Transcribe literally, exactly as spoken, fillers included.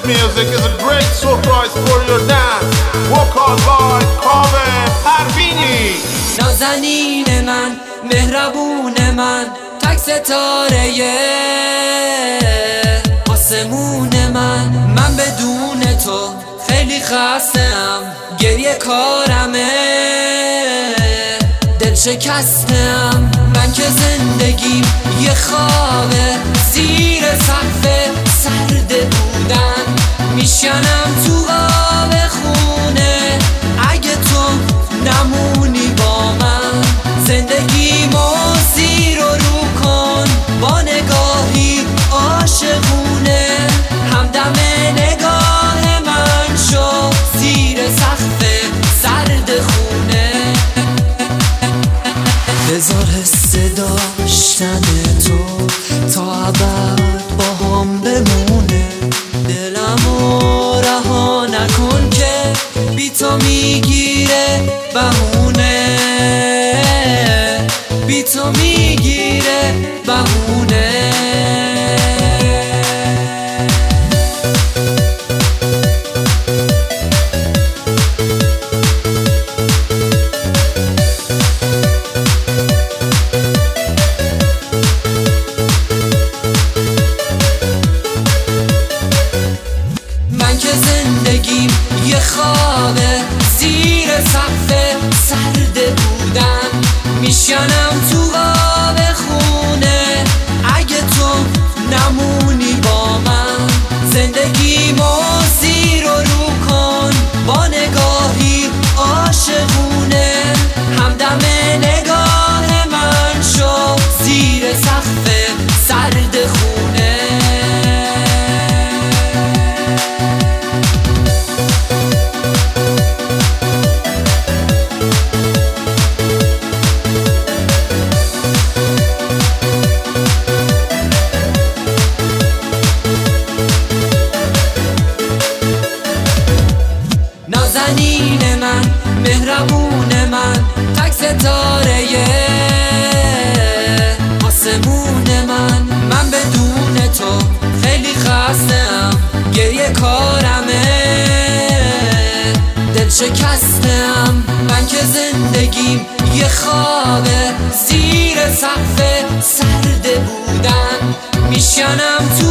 music is a great surprise for your dance. Vocal by کاوه پروینی. نازنین من، مهربون من، تک ستاره آسمون من. من بدون تو خیلی خستم، گریه کارمه، دل شکستم. من که زندگیم یه خوابه، زیر سقف سرد بودن میشنم تو آب خونه. اگه تو نمونی با من، زندگیمو زیر و رو کن با نگاهی عاشقونه. همدم نگاه من شو زیر سقف سرد خونه. بذار حس داشتن تو تا ابد با هم بمونه. دلمو رها نکن که بی تو میگیره بهونه، بی تو میگیره بهونه. من که زندگیم یه خوابه، زیر سقف سرد بودن میشنم تو آب خونه. اگه تو نمونی با من، زندگیمو زیر و رو کن با نگاهی عاشقونه. همدم نگاه من شو زیر سقف سرد خونه. نازنین من، مهربون من، تک ستاره آسمون من. من بدون تو خیلی خستم، گریه کارمه، دل شکستم. من که زندگیم یه خوابه، زیر سقف سرد بودن میشنم تو